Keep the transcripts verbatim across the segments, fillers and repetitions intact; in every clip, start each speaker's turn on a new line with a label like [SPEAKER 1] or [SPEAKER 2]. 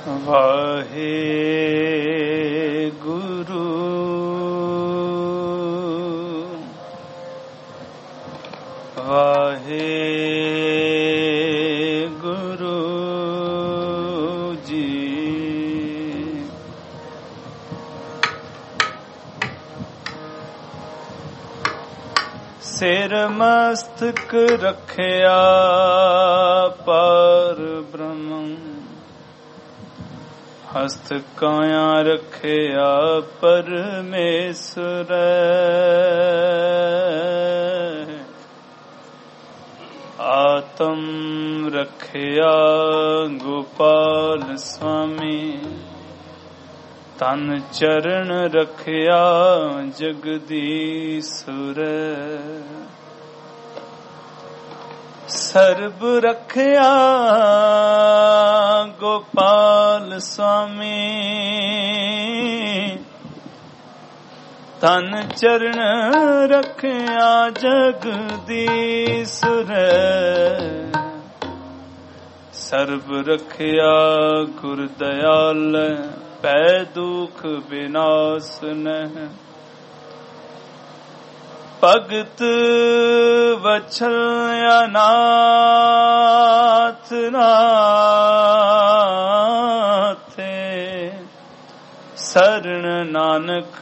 [SPEAKER 1] ਵਾਹਿਗੁਰੂ ਵਾਹਿਗੁਰੂ ਜੀ। ਸਿਰ ਮਸਤਕ ਰੱਖਿਆ ਪਰ ਬ੍ਰਹਮ, ਹਸਤ ਕਾਇਆ ਰੱਖਿਆ ਪਰਮੇਸ਼ਰ। ਆਤਮ ਰੱਖਿਆ ਗੋਪਾਲ ਸੁਆਮੀ, ਤਨ ਚਰਨ ਰੱਖਿਆ ਜਗਦੀਸ਼ੁਰ। ਸਰਬ ਰੱਖਿਆ ਗੋਪਾਲ ਸੁਆਮੀ, ਤਨ ਚਰਨ ਰੱਖਿਆ ਜਗਦੀਸ਼ੁਰ। ਸਰਬ ਰੱਖਿਆ ਗੁਰ ਦਇਆਲ, ਪੈ ਦੁਖ ਵਿਨਾਸ਼ਨ। ਭਗਤ ਵਛਲ ਅਨਾਥ ਨਾਥੇ, ਸਰਣ ਨਾਨਕ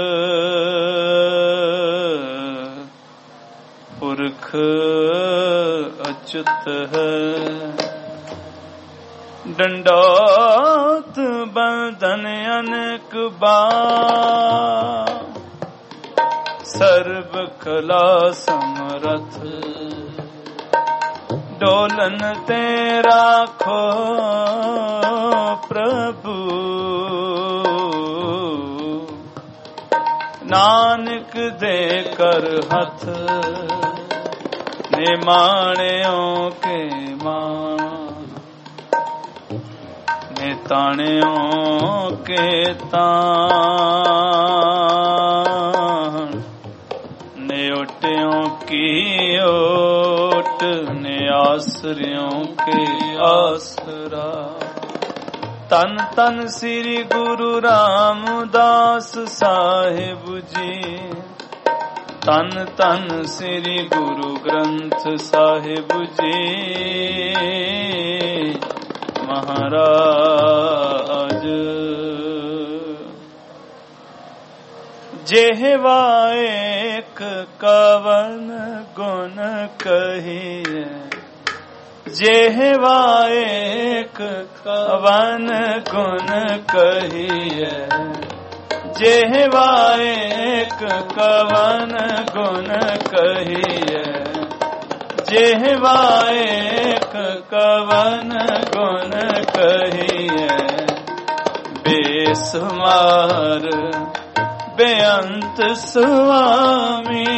[SPEAKER 1] ਪੁਰਖ ਅਚੁੱਤ ਹੈ। ਡੰਡੋਤ ਬੰਧਨ ਅਨੇਕ ਬਾਰ, ਸਰਬ ਕਲਾ ਸਮਰਥ। ਡੋਲਨ ਤੇ ਰਾਖੋ ਪ੍ਰਭੂ, ਨਾਨਕ ਦੇ ਕਰ ਹੱਥ। ਨਿਮਾਣਿਓ ਕੇ ਮਾਣ, ਨੇ ਤਾਣਿਓ ਕੇ ਤਾਣ। ਨੇ ਓਟਿਓ ਕੀ ਓਟ, ਨੇ ਆਸਰਿਓ ਕੇ ਆਸਰਾ। ਤਨ ਤਨ ਸ੍ਰੀ ਗੁਰੂ ਰਾਮਦਾਸ ਸਾਹਿਬ ਜੀ, ਤਨ ਤਨ ਸ੍ਰੀ ਗੁਰੂ ਗ੍ਰੰਥ ਸਾਹਿਬ ਜੀ ਮਹਾਰਾਜ। ਜਿਹਵਾ ਏਕ ਕਵਨ ਗੁਣ ਕਹੀਏ, ਜਿਹਵਾ ਏਕ ਕਵਨ ਗੁਣ ਕਹੀਏ। ਜਿਹਵਾ ਏਕ ਕਵਨ ਗੁਣ ਕਹੀਏ, ਜਿਹਵਾ ਏਕ ਕਵਨ ਗੁਣ ਕਹੀਏ। ਬੇਸੁਮਾਰ ਬੇਅੰਤ ਸੁਆਮੀ,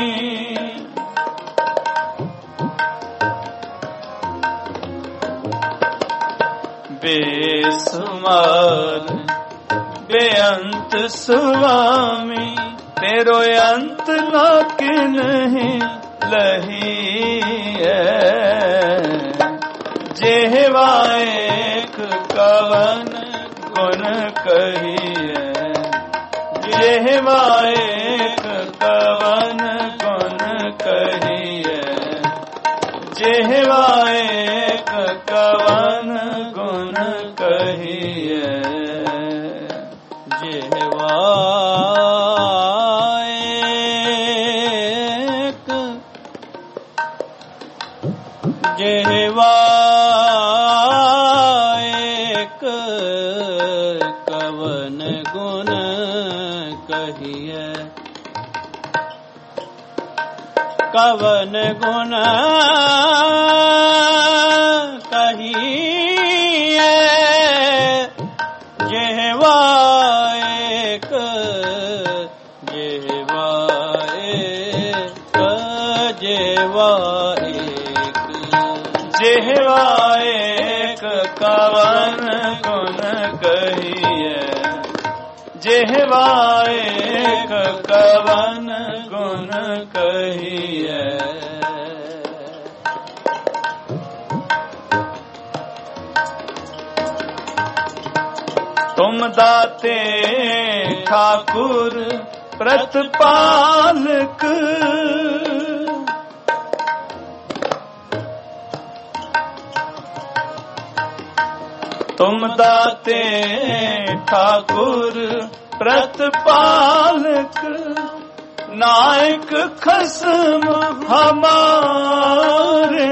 [SPEAKER 1] ਬੇਸੁਮਾਰ ਬੇਅੰਤ ਸੁਆਮੀ। ਤੇਰੋ ਅੰਤ ਲਾਕੇ ਨਹੀਂ ਲਹੀਐ। ਜਿਹਵਾ ਏਕ ਕਵਨ ਗੁਣ ਕਹੀਐ, ਜਿਹਵਾ ਏਕ ਕਵਨ ਗੁਣ ਕਹੀਐ। ਜਿਹਵਾ ਏਕ ਕਵਨ ਗੁਣ ਕਹੀਐ। ਜਿਹਵਾ ਏਕ, ਜਿਹਵਾ ਏਕ ਕਵਨ ਗੁਣ ਕਹੀਐ। ਕਵਨ ਗੁਣ ਕਹੀਐ। ਜਿਹਵਾ ਏਕ, ਜਿਹਵਾ ਏਕ, ਜਿਹਵਾ ਏਕ। ਜਿਹਵਾ ਏਕ ਕਵਨ ਗੁਣ ਕਹੀਐ। ਜਿਹਵਾ ਏਕ ਕਵਨ ਗੁਣ ਕਹੀਐ। तुम दाते ठाकुर प्रतिपालक, तुम दाते ठाकुर प्रतिपालक, नायक खसम हमारे,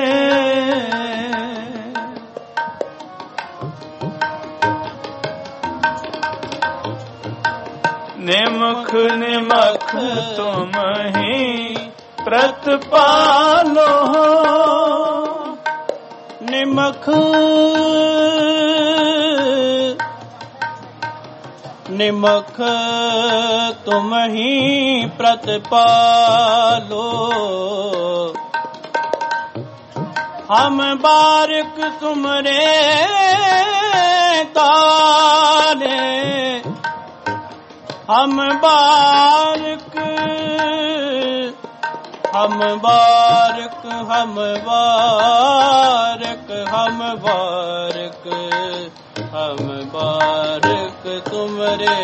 [SPEAKER 1] निमख निमख तुम ही प्रतिपालो,
[SPEAKER 2] निमख निमख तुम ही प्रतिपालो, हम बारिक तुमरे ताले, हम बारिक हम बारिक हम बारिक हम बारिक हम बारिक तुमरे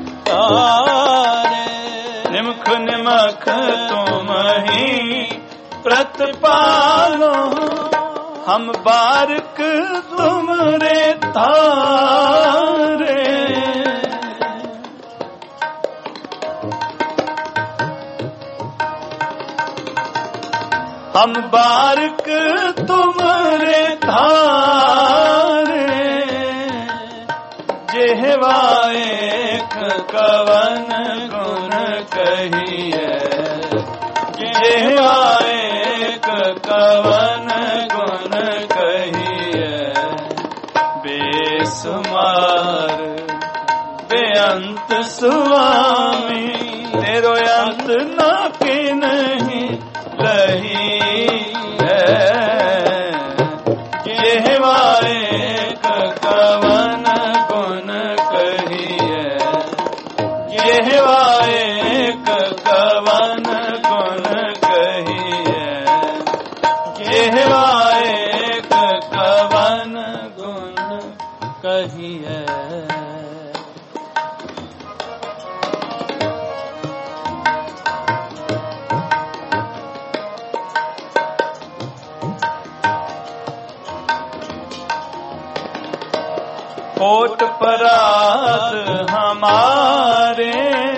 [SPEAKER 2] तारे,
[SPEAKER 1] निमख निमख तुम ही प्रतिपालो, हम बारिक तुमरे तारे, हम बारिक तुमरे तारे, जेहवा एक कवन गुण कहिए, जेहवा एक कवन गुण कहिए, बेसुमार बेअंत स्वामी, तेरो अंत ना के नहीं रही है, जेहवा एक कवन गुण कहिए, जेहवा एक कवन गुण कहिए, जेहवा एक कवन गुण कहिए। कोट पराध हमारे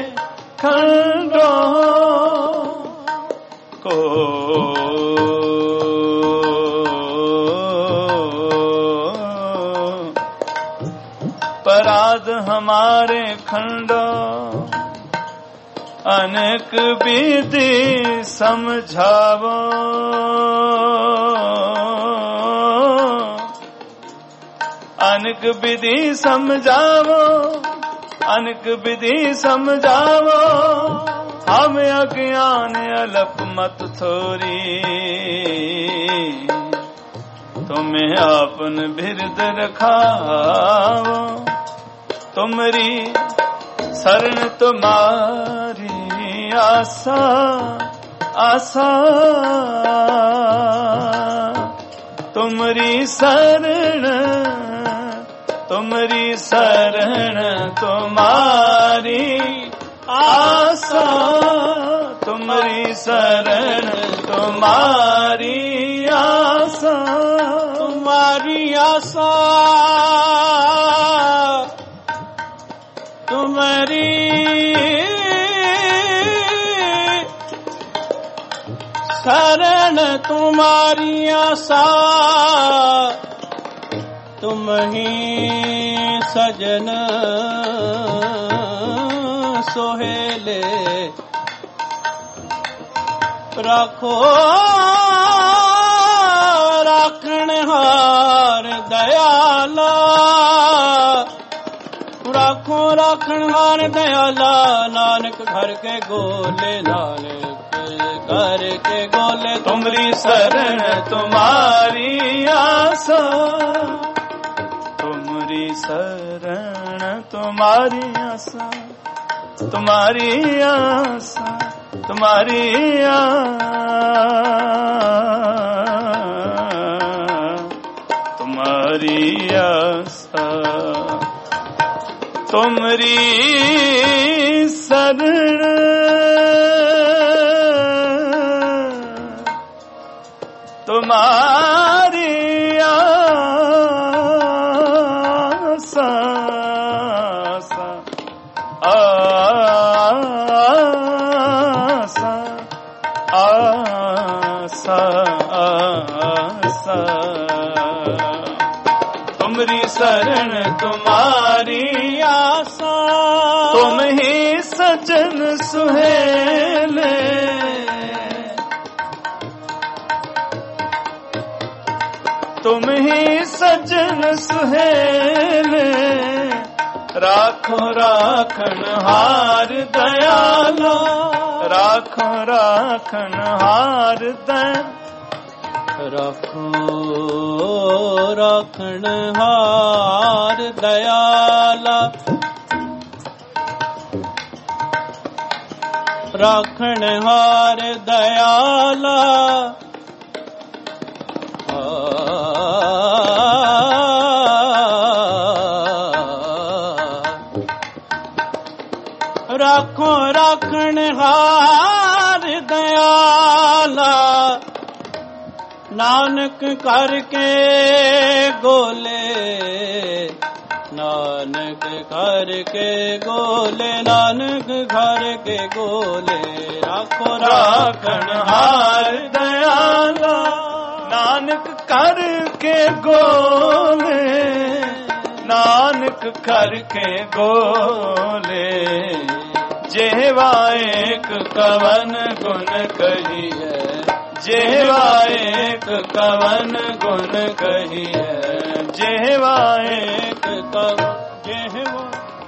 [SPEAKER 1] खंडों को, पराध हमारे खंडों, अनेक विधि समझावो, अनेक विधि समझावो, अनेक विधि समझावो, हम अज्ञान अलप मत थोरी, तुम्हें आपन बिरद रखावो, तुमरी शरण तुम्हारी आशा आशा, तुमरी शरण तुमरी शरण तुम्हारी आशा, तुमरी शरण तुम्हारी आशा,
[SPEAKER 2] तुम्हारी आशा तुम्हारी शरण तुम्हारी आशा, तुम ही सजन सोहेले, रखो राखणहार दयाला, रखो राखणहार दयाला, नानक घर के गोले, नानक घर के गोले,
[SPEAKER 1] तुमरी शरण तुम्हारी आशा, तुमरी शरण तुम्हारी आशा, तुम्हारी आशा तुम्हारी आशा, तुम्हारी आशा, ਤੁਮਰੀ ਸਰਣ ਤੁਮਾਰੀ ਆਸਾ ਆਸਾ ਆਸਾ ਆਸਾ ਤੁਮਰੀ ਸਰਣ ਤੁਮਾਰੀ
[SPEAKER 2] ਆਸਾ
[SPEAKER 1] ਤੁਮ ਹੀ ਸਜਨ ਸੁਹੇਲੇ ਤੁਮ ਹੀ ਸਜਨ ਸੁਹੇਲੇ ਰਾਖੋ ਰਾਖਣ ਹਾਰ ਦਇਆਲਾ ਰਾਖੋ ਰਾਖਣ ਹਾਰ ਦਇਆਲਾ
[SPEAKER 2] ਰਾਖੋ ਰਾਖਣ ਹਾਰ ਦਇਆਲਾ ਰਾਖਣ ਹਾਰ ਦਇਆਲਾ ਰਾਖੋ ਰਾਖਣ ਹਾਰ ਦਇਆਲਾ ਨਾਨਕ ਕਰਕੇ ਗੋਲੇ ਨਾਨਕ ਕਰਕੇ ਗੋਲੇ ਨਾਨਕ ਕਰਕੇ ਗੋਲੇ ਰਾਖੋ ਰਾਖਣ ਹਾਰ ਦਇਆਲਾ
[SPEAKER 1] ਨਾਨਕ ਕਰਕੇ ਗੋਲੇ ਨਾਨਕ ਕਰਕੇ ਗੋਲੇ ਜਿਹਵਾ ਏਕ ਕਵਨ ਗੁਣ ਕਹੀਐ ਜਿਹਵਾ ਏਕ ਕਵਨ ਗੁਣ ਕਹੀਐ ਜਿਹਵਾ ਏਕ ਕਵਨ ਜਿਹਵਾ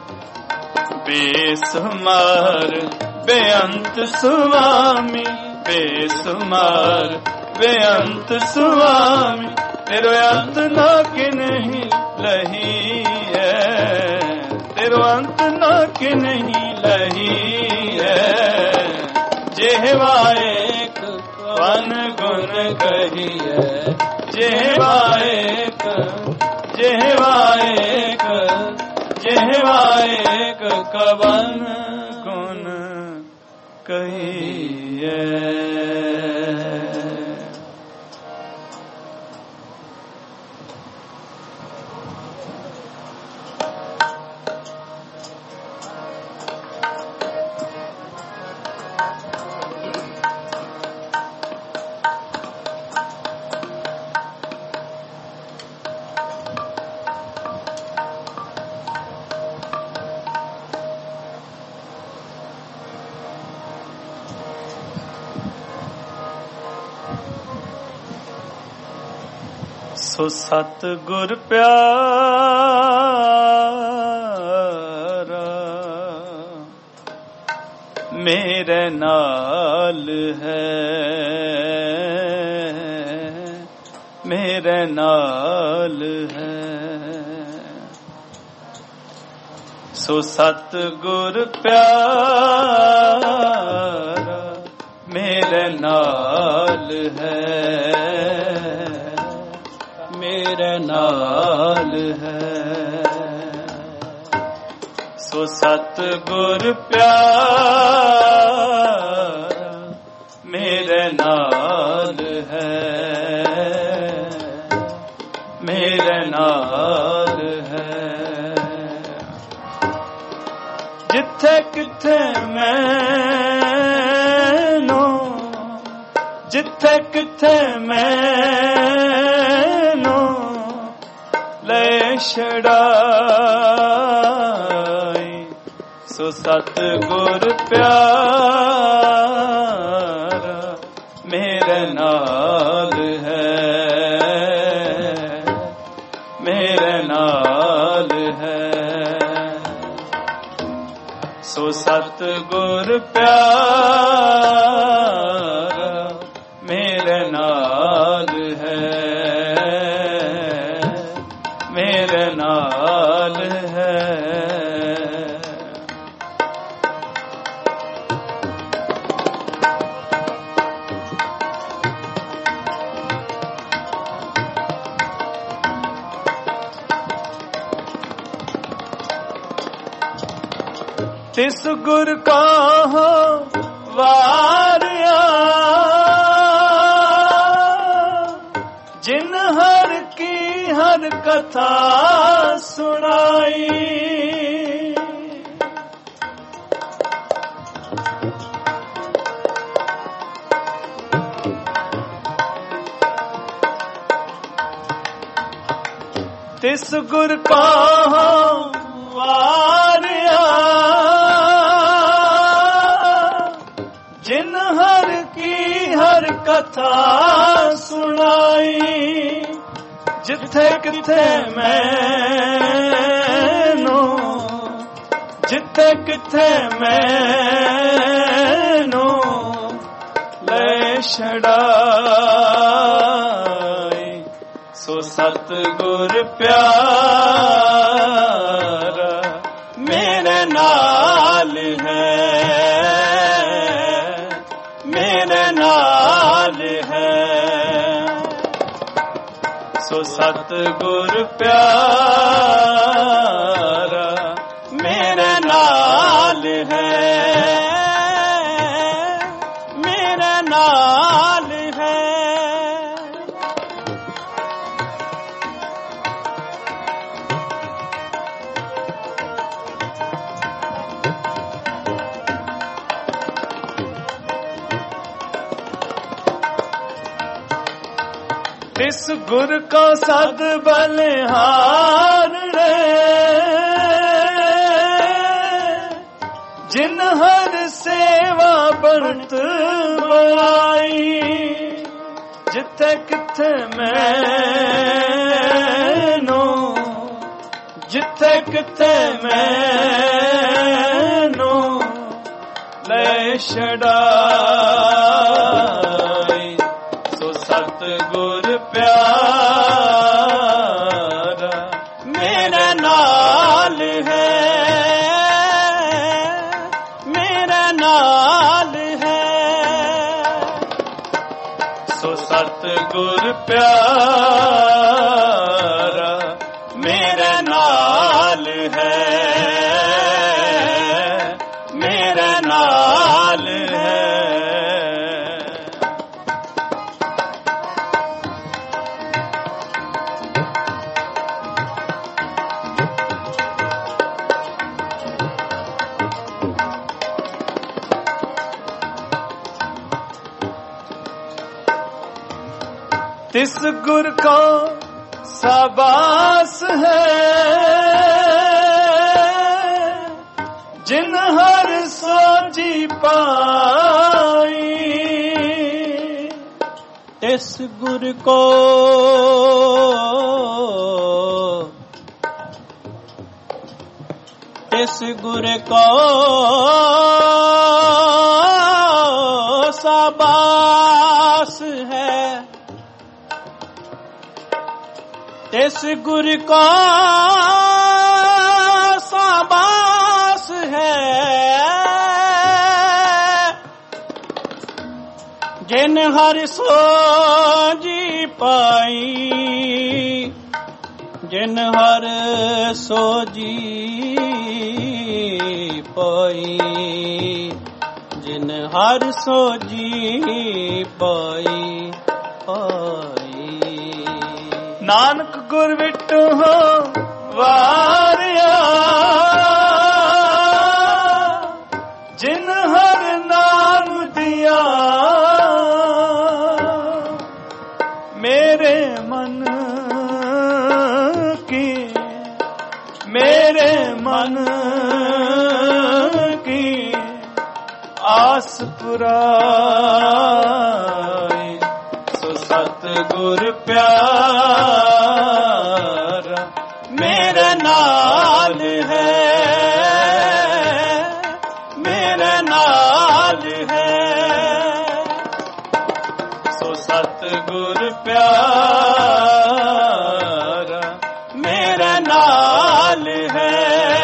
[SPEAKER 1] ਬੇਸੁਮਾਰ ਬੇਅੰਤ ਸੁਆਮੀ ਬੇਸੁਮਾਰ ਬੇਅੰਤ ਸੁਆਮੀ ਤੇਰੋ ਅੰਤ ਨਾ ਕਿ ਨਹੀਂ ਲਹੀ ਹੈ ਤੇਰੋ ਅੰਤ ਨਾ ਕਿ ਨਹੀਂ ਲਹੀ ਹੈ ਜਿਹਵਾ ਏਕ ਕਵਨ ਗੁਣ ਕਹੀਐ ਜਿਹਵਾ ਏਕ ਜਿਹਵਾ ਏਕ ਜਿਹਵਾ ਏਕ ਕਵਨ ਗੁਣ ਕਹੀਐ। ਸੋ ਸਤ ਗੁਰ ਪਿਆਰਾ ਮੇਰੇ ਨਾਲ ਹੈ ਮੇਰੇ ਨਾਲ ਹੈ ਸੋ ਸਤ ਗੁਰ ਪਿਆਰਾ ਮੇਰੇ ਨਾਲ ਹੈ ਮੇਰੇ ਨਾਲ ਹੈ ਸੋ ਸਤ ਗੁਰ ਪਿਆਰਾ ਮੇਰੇ ਨਾਲ ਹੈ ਮੇਰੇ ਨਾਲ ਹੈ ਜਿੱਥੇ ਕਿੱਥੇ ਮੈਨੂੰ ਜਿੱਥੇ ਕਿੱਥੇ ਮੈਨੂੰ ਲੈ ਛੜਾਈ ਸੋ ਸਤ ਗੁਰ ਪਿਆਰਾ ਮੇਰੇ ਨਾਲ ਹੈ ਮੇਰੇ ਨਾਲ ਹੈ ਸੋ ਸਤ ਗੁਰ ਪਿਆਰਾ ਮੇਰੇ ਨਾਲ ਹੈ ਮੇਰੇ ਨਾਲ ਹੈ तिस गुर कहो वारिया जिन हर की हर कथा सुनाई। तिस गुर कहो वारिया जिन हर की हर कथा सुनाई। जिथे किथे मैनू जिथे किथे मैनू ले छड़ाई। सो सतगुर प्यारा मेरे नाल है, मेरे नाल है। सो सतगुर प्यारा मेरे नाल है, मेरे नाल है। तिस गुर को सद बलिहार रे जिन हर सेवा बरत बुलाई। जिथे किथे मैनू जिथे किथे मैनू ले छड़ाई। सो सतगुर प्यारा मेरे नाल है, मेरे नाल है। सो सतगुर प्यारा मेरे नाल है, मेरे नाल है। तिस गुर को शाबाश है जिन हर सोची पाई।
[SPEAKER 2] तिस गुर को तिस गुर को शाबाश है। तिस गुर को शाबाश है जिन हर सोजी पाई। जिन हर सोजी पाई, जिन हर सोजी पाई पाई।
[SPEAKER 1] नानक गुर विटो हो वारिया जिन हर नाम दिया। मेरे मन की मेरे मन की आस पुराई। सो सतगुर प्यारा मेरे नाल है, मेरे नाल है। सो सतगुर प्यारा मेरे नाल है,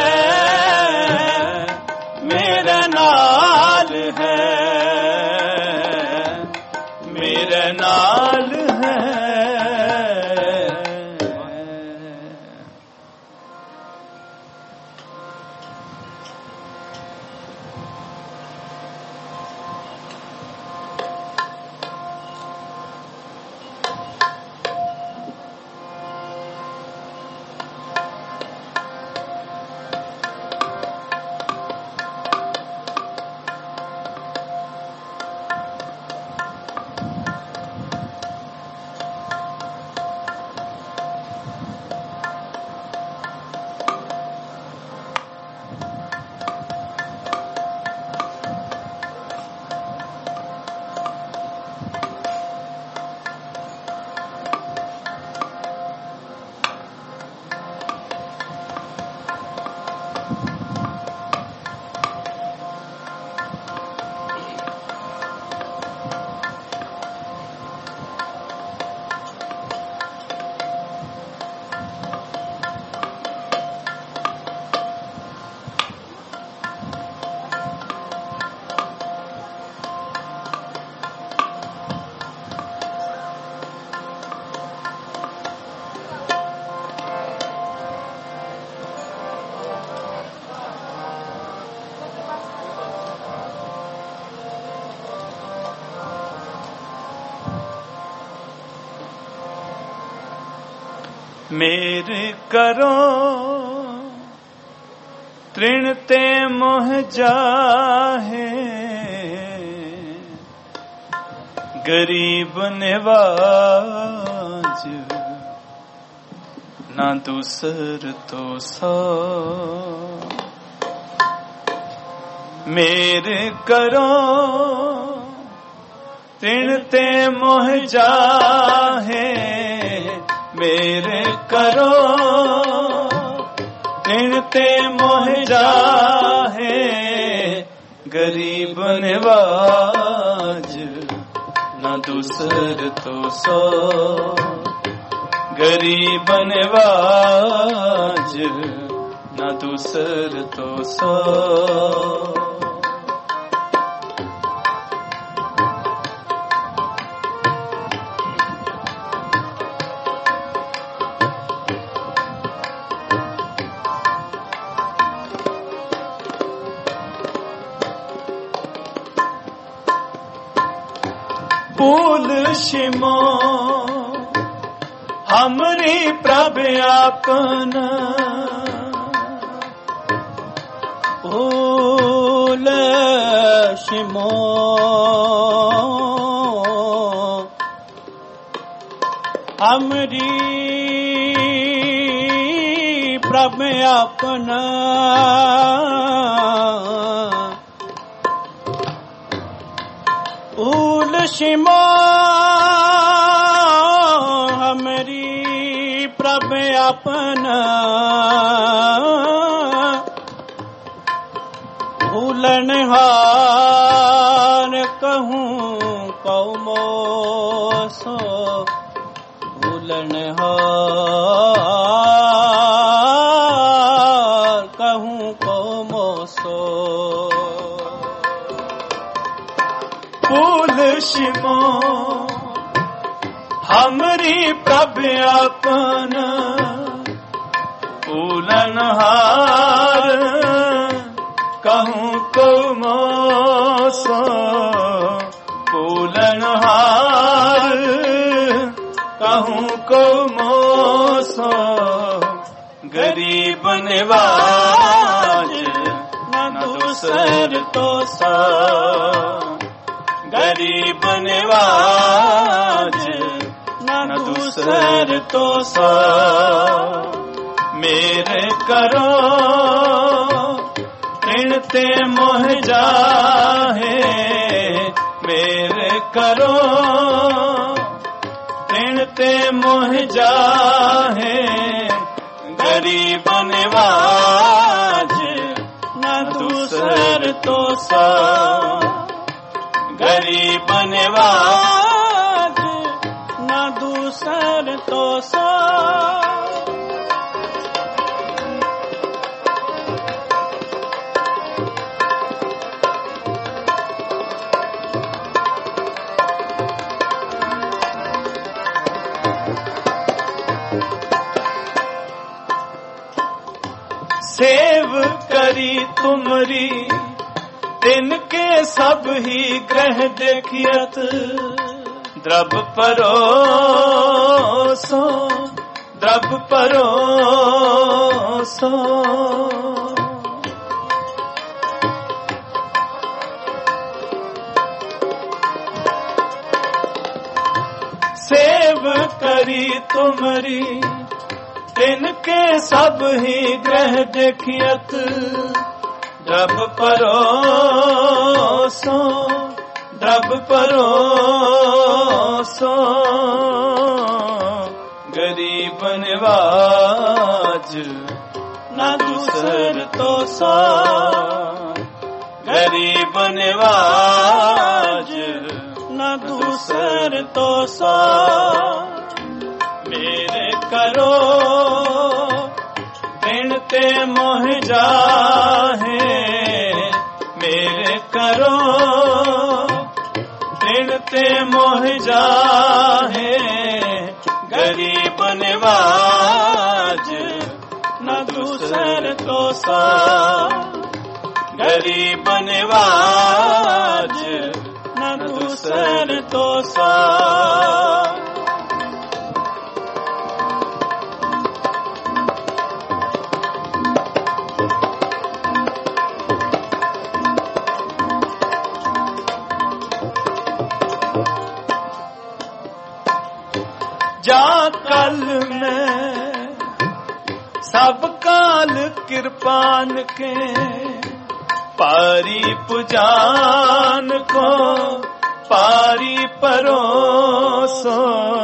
[SPEAKER 1] मेरे नाल है, मेरे नाल है। मेर करो तृण ते मोह जाहे, गरीब निवाज ना दूसर तो सा। मेर करो तृण ते मोह जाहे, मेरे करो तृण ते मोह जाहे, गरीब निवाज न दूसर तो सो। गरीब निवाज न दूसर तो सो। फूल शिमो हमरी प्रभ आपन,
[SPEAKER 2] फूल शिमो हमरी प्रभ आपन, फूल शिमो हमरी प्रभ अपना, भूलन हार कहूँ कौमो सो, भूलन हार कहूँ कौमो सो।
[SPEAKER 1] फूल शिमो हमरी प्रभ आपन, फूलन हार कहूँ को मोसो, फूलन हार कहूँ को मोसो। गरीब निवाज न दूसर तो सा, गरीब निवाज न दूसर तो सा। मेरे करो तृण ते मोह जाहे, मेरे करो तृण ते मोह जाहे, गरीब निवाज न दूसर तो सा। गरीब निवाज
[SPEAKER 2] न दूसर तो सा।
[SPEAKER 1] सेव करी तुमरी तिनके सब ही ग्रह देखियत, द्रव परोसो द्रव परोसो। सेव करी तुमरी तिनके सब ही ग्रह देखियत, द्रव परोसो द्रव परोसो। गरीब निवाज न दूसर तो सा, गरीब निवाज न दूसर तो सा। मेरे करो तृण ते मोह जाहे, मेरे करो तृण ते मोह जाहे, गरीब निवाज न दूसर तो सा। गरीब निवाज न दूसर तो सा। जा कल में सब काल कृपान के पारी पुजान को पारी परोसो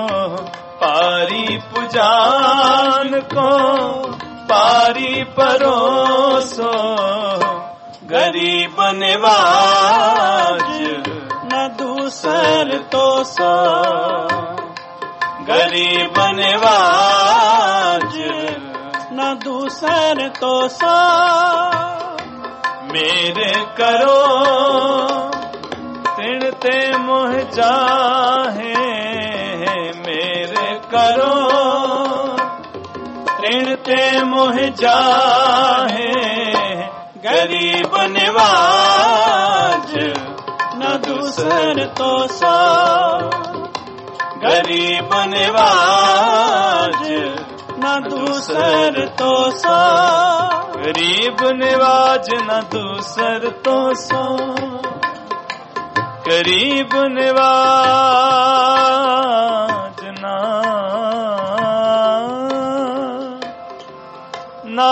[SPEAKER 1] पारी पुजान को पारी परोसो गरीब निवाज
[SPEAKER 2] न दूसर तो सो
[SPEAKER 1] गरीब निवाज
[SPEAKER 2] न दूसर तो सो
[SPEAKER 1] मेरे करो तिणते मोह जाहे मेरे करो तिणते मोह जाहे गरीब निवाज
[SPEAKER 2] न दूसर तो सो
[SPEAKER 1] गरीब निवाज
[SPEAKER 2] न दूसर तो सो
[SPEAKER 1] गरीब निवाज न दूसर तो सो गरीब निवाज ना ना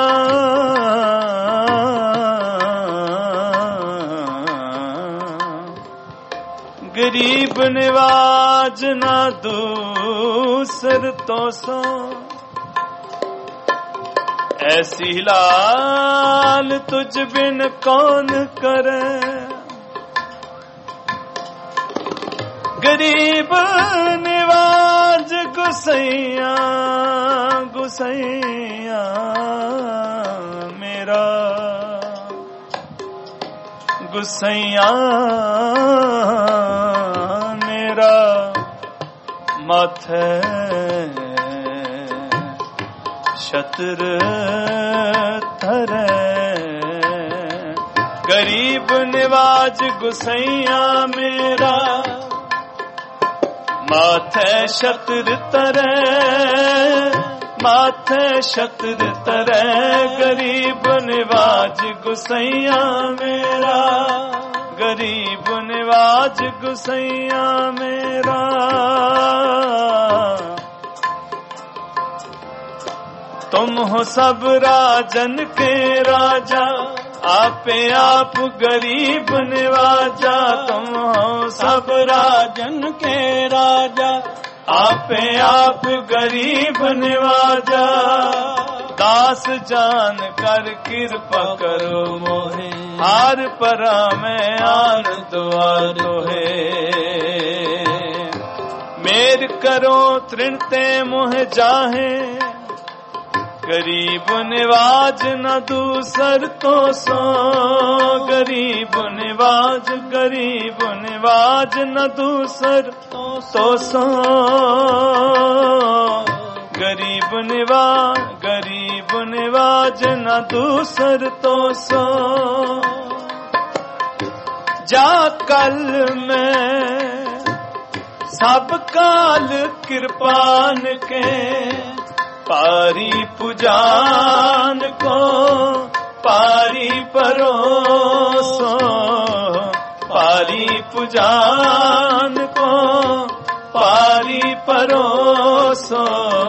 [SPEAKER 1] गरीब निवाज ना दूसर तो सो ऐसी लाल तुझ बिन कौन करे गरीब निवाज गुसैया गुसैया मेरा गुसैया मेरा माथे छत्र थरे गरीब निवाज गुसैया मेरा माथे छत्र तरे माथे छत्र तरे गरीब निवाज गुसैया मेरा गरीब निवाज गुसैया मेरा तुम हो सब राजन के राजा आपे आप गरीब निवाजा तुम हो सब
[SPEAKER 2] राजन के राजा
[SPEAKER 1] आपे आप गरीब निवाजा दास जान कर कृपा करो मोहे हार परा में आन द्वारो है मेर करो तृणते मोह जाहे गरीब निवाज न दूसर तो सो गरीब निवाज गरीब निवाज न दूसर तो सो गरीब निवाज गरीब निवाज न दूसर तो सो जा कल में सब काल कृपान के पारी पुजान को पारी परोसो पारी पुजान को पारी परोसो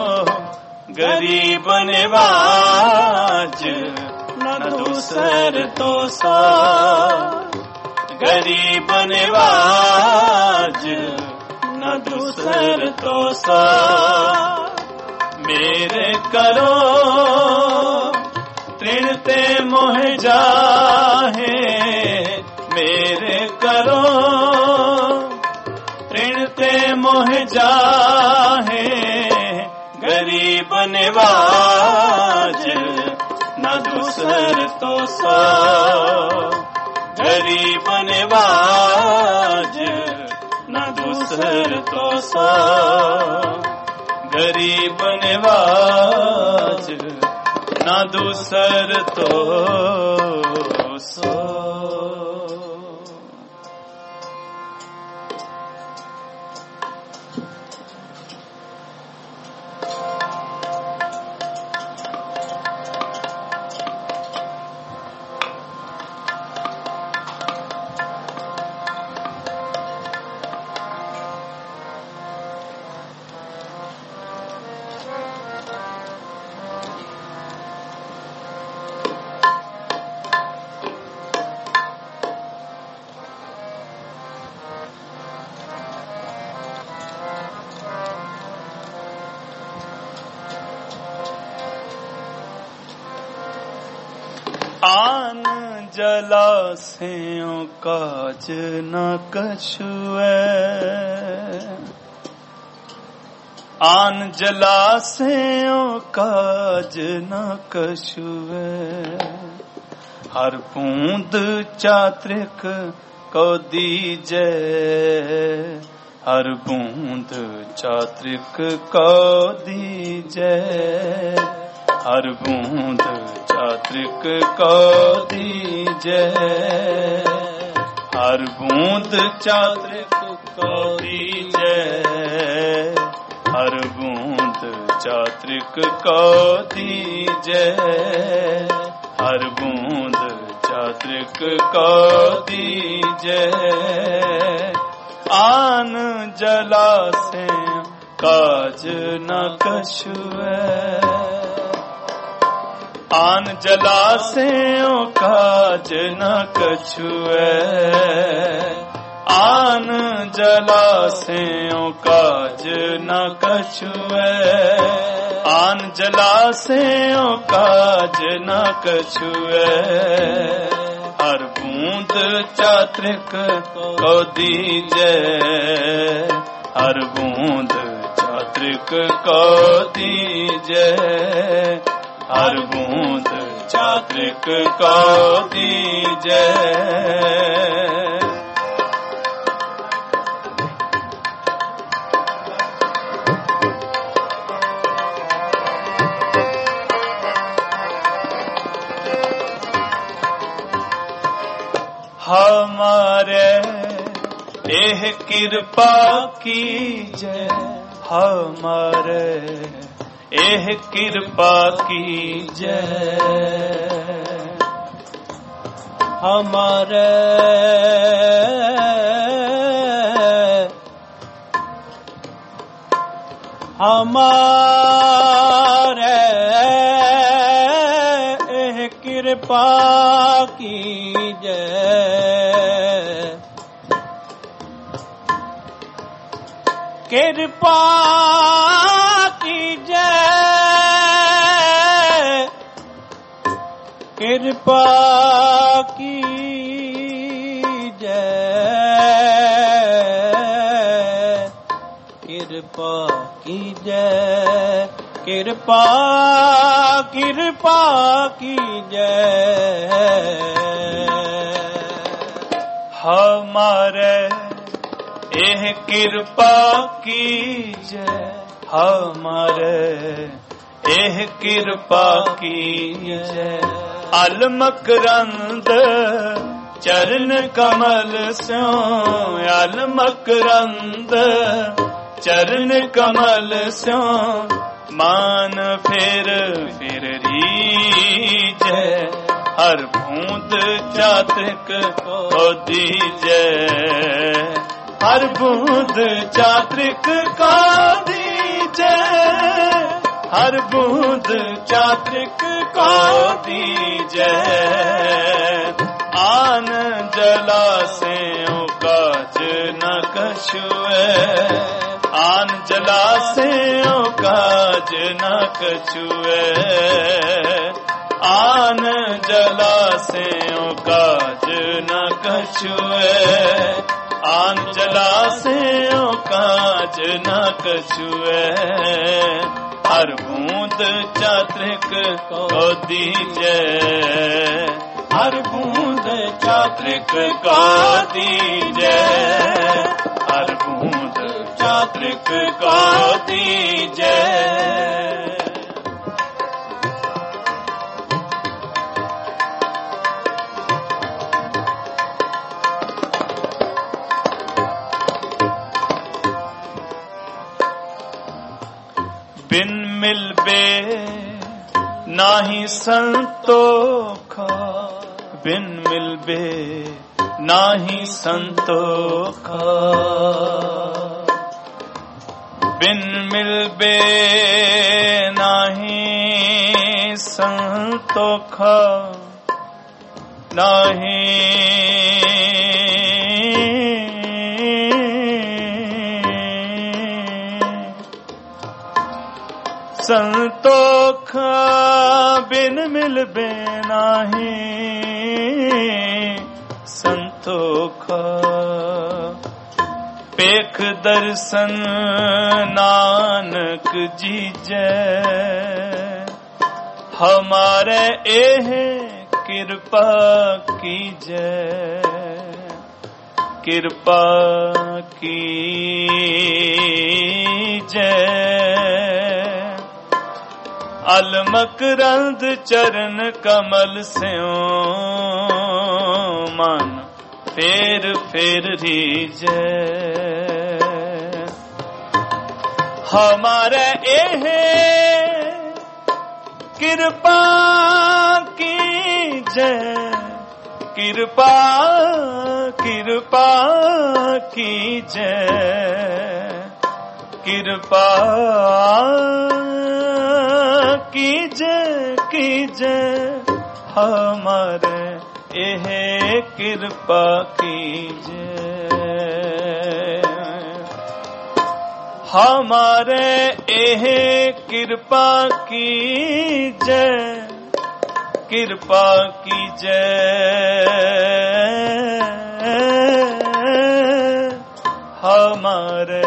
[SPEAKER 1] गरीब निवाज
[SPEAKER 2] न दूसर तो सो
[SPEAKER 1] गरीब निवाज
[SPEAKER 2] न दूसर तो सो
[SPEAKER 1] मेरे करो तृणते मोह जाहे मेरे करो तृणते मोह जाहे गरीब निवाज न दूसर तो सो गरीब निवाज न दूसर तो सो गरीब निवाज न दूसर तो सो जलाशयों काज न कछुए, आन जलाशयों काज न कछुए। हर बूंद चात्रिक को दीजे, हर बूंद चात्रिक को दीजे, हर बूंद चात्रिक को दीजे, हर बूंद चात्रिक को दीजे, हर बूंद चात्रिक को दीजे, हर बूंद चात्रिक को दीजे। आन जलाशय काज न कछुए, आन जलाशयों काज न कछुए, आन जलाशयों काज न कछुए, आन जलाशयों काज न कछुए। हर बूंद चात्रिक को दीजे, हर बूंद चात्रिक को दीजे, हर बूंद चात्रिक को दीजे। हमारे एह कृपा कीजे, हमारे एह कृपा कीजे,
[SPEAKER 2] हमारे हमारे एह कृपा कीजे, कृपा कीजे, कृपा कीजे, कृपा कीजे, कृपा कृपा कीजे।
[SPEAKER 1] हमारे एह कृपा कीजे, हमारे एह कृपा कीजे। अलमकरंद चरण कमल स्यों, अलमकरंद चरण कमल स्यों, मान फिर फिर रीजे। हर बूंद चात्रिक को दीजे, हर बूंद चात्रिक को दीजे, हर बूंद चात्रिक को दीजे। आन जलाशयों काज न कछुए, आन जलाशयों काज न कछुए, आन जलाशयों काज न कछुए, आन जलाशयों काज न कछुए। हर बूंद चात्रिक को दीजे, हर बूंद चात्रिक को दीजे, हर बूंद चात्रिक को दीजे। बिन मिलबे नाही संतोखा, बिन मिलबे नाही संतोखा, बिन मिलबे नाही संतोखा, नाही संतोख बिन मिलबे नाही संतोख पेख दर्शन नानक जीजै हमारे एह कृपा कीजै कृपा कीजै अलमकरंद चरण कमल स्यों मन फेर फेर रीजै हमारे एह कृपा कीजै कृपा कृपा कीजै कृपा कीजै कीजै हमारे एह कृपा कीजै हमारे एह कृपा कीजै कृपा कीजै हमारे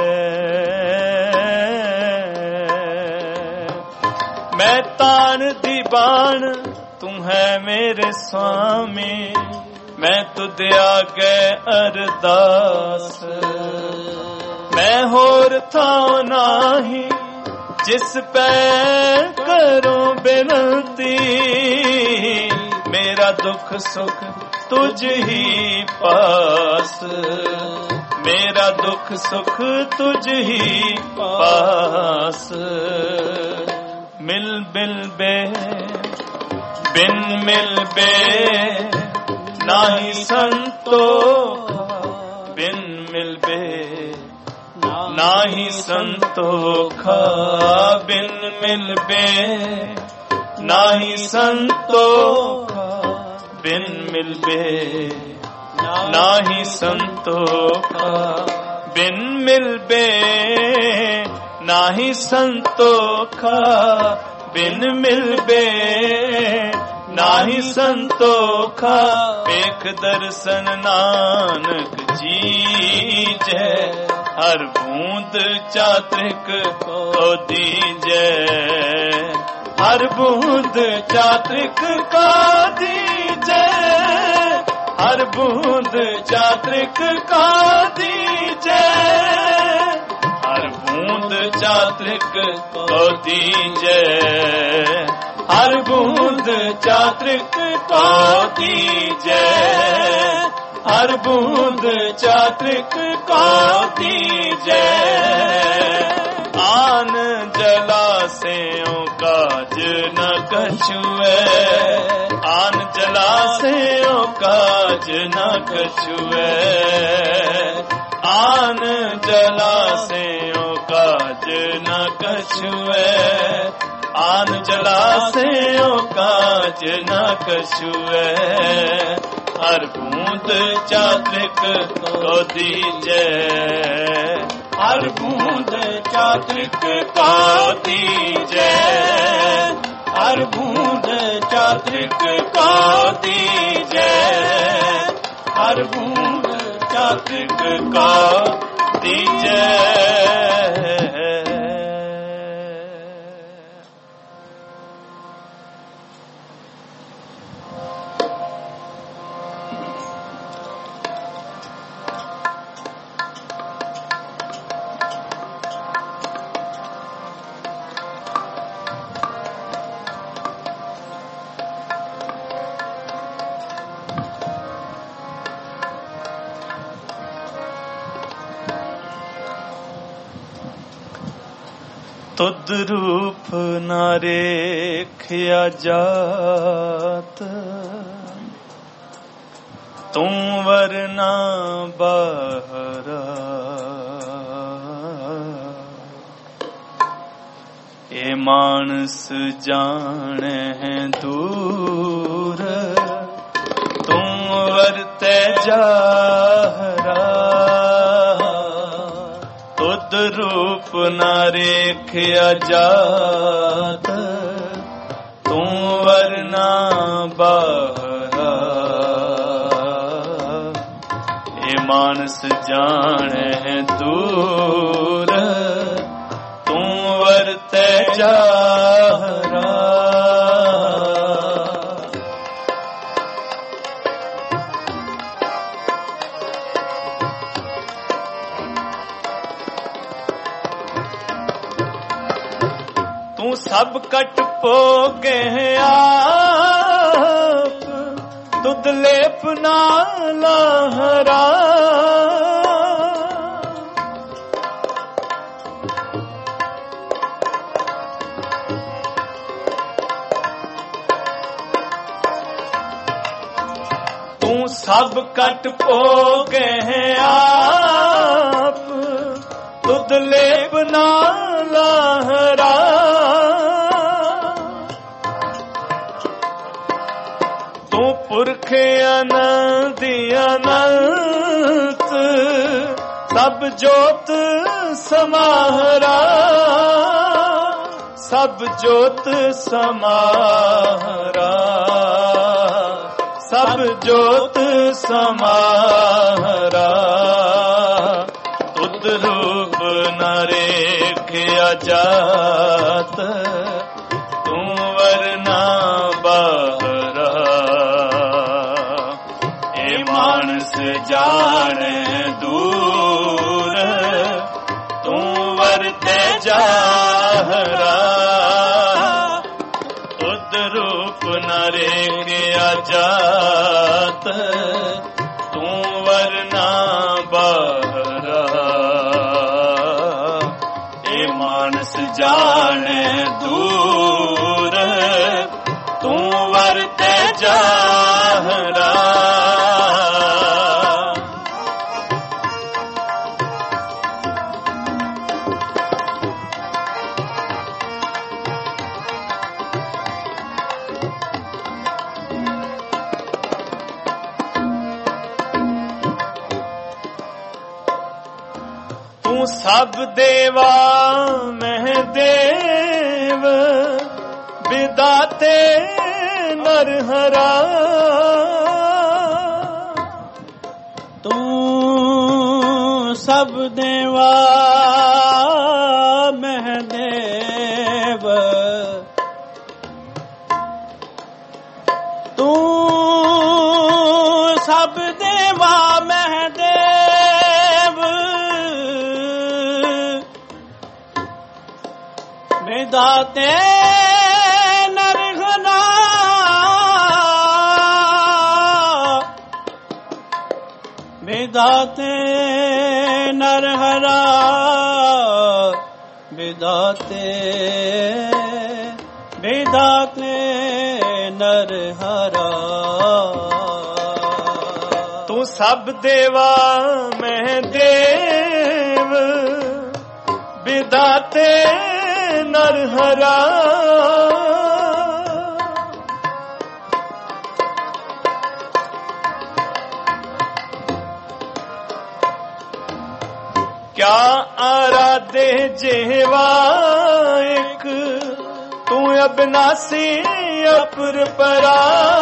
[SPEAKER 1] मैं तान दीवान तुम है मेरे स्वामी मैं तुद आगे अरदास मैं होर था नाही जिस पे करो बिनती मेरा दुख सुख तुझ ही पास मेरा दुख सुख तुझ ही पास मिल बिल बे बिन मिल बे नाही संतोख बिन मिल बे नाही संतोख बिन मिल बे नाही संतोख बिन मिल बे नाही संतोख बिन मिल बे नाही संतोख बिन मिल बे नाही संतोख पेख दर्शन नानक जीजै हर बूंद चात्रिक को दीजै हर बूंद चात्रिक को दीजै हर बूंद चात्रिक को दीजै हर बूंद चात्रिक को दीजै हर बूंद चात्रिक को दीजै हर बूंद चात्रिक को दीजै आन जलाशयों काज न कछुए आन जलाशयों काज न कछुए आन जलाशयों काज न कछुए आन जलाशयों काज न कछुए हर बूंद चात्रिक को दीजै हर बूंद चात्रिक को दीजै हर बूंद चात्रिक को दीजै हर बूंद चात्रिक को दीजै तुद रूप न रेखया जात तू वरना बहरा ए मानस जाने है दूर तू वरते जाहरा ਤੁਧ ਰੂਪ ਨਾ ਰੇਖਿਆ ਜਾਤ, ਤੂੰ ਵਰਨਾ ਬਾਹਰਾ। ਇਹ ਮਾਨਸ ਜਾਣੈ ਦੂਰ, ਤੂੰ ਵਰਤੈ ਜਾਹਰਾ। ਤੂੰ ਸਭ ਕਟ ਭੋਗਹਿ ਆਪ, ਤੁਧ ਲੇਪ ਨਾ ਲਾਹਰਾ। ਤੂੰ ਸਭ ਕਟ ਭੋਗਹਿ ਆਪ, ਤੁਧ ਲੇਪ ਨਾ ਲਾਹਰਾ। ਤੂੰ ਪੁਰਖ ਅਨੰਦ ਅਨੰਤ, ਸਭ ਜੋਤ ਸਮਾਹਰਾ। ਸਭ ਜੋਤ ਸਮਾਹਰਾ, ਸਭ ਜੋਤ ਸਮਾਹਰਾ। ਤੁਧ ਰੂਪ ਨ ਰੇਖਿਆ ਜਾਤ, ਤੂੰ ਵਰਨਾ ਬਾਹਰਾ। ਇਹ ਮਾਨਸ ਜਾਣੈ ਦੂਰ, ਤੂੰ ਵਰਤੈ ਜਾਹਰਾ। ਤੁਧ ਰੂਪ ਨ ਰੇਖਿਆ ਜਾਤ, ਤੂੰ ਵਰਨਾ ਬਾਹਰਾ। ਇਹ ਮਾਨਸ ਜਾਣੈ ਦੂਰ, ਤੂੰ ਵਰਤੈ ਜਾਹਰਾ। ਤੂੰ ਸਭ ਦੇਵਾ ਮਹਿ ਦੇਵ, ਵਿਦਾਤੇ ਨਰਹਰਾ।
[SPEAKER 2] ਤੂੰ ਸਭ ਦੇਵਾ ਮਹਿ ਦੇਵ, ਤੂੰ ਸਭ ਦੇਵਾ ਮਹਿ ਦੇਵ, ਵਿਦਾਤੇ ਨਰਹਰਾ। ਵਿਦਾਤੇ ਨਰਹਰਾ, ਵਿਦਾਤੇ ਵਿਦਾਤੇ ਨਰਹਰਾ।
[SPEAKER 1] ਤੂੰ ਸਭ ਦੇਵਾ ਮਹਿ ਦੇਵ, ਵਿਦਾਤੇ ਨਰਹਰਾ। ਕਿਆ ਆਰਾਧੇ ਜਿਹਵਾ ਇੱਕ, ਤੂੰ ਅਬਿਨਾਸੀ ਅਪਰਪਰਾ।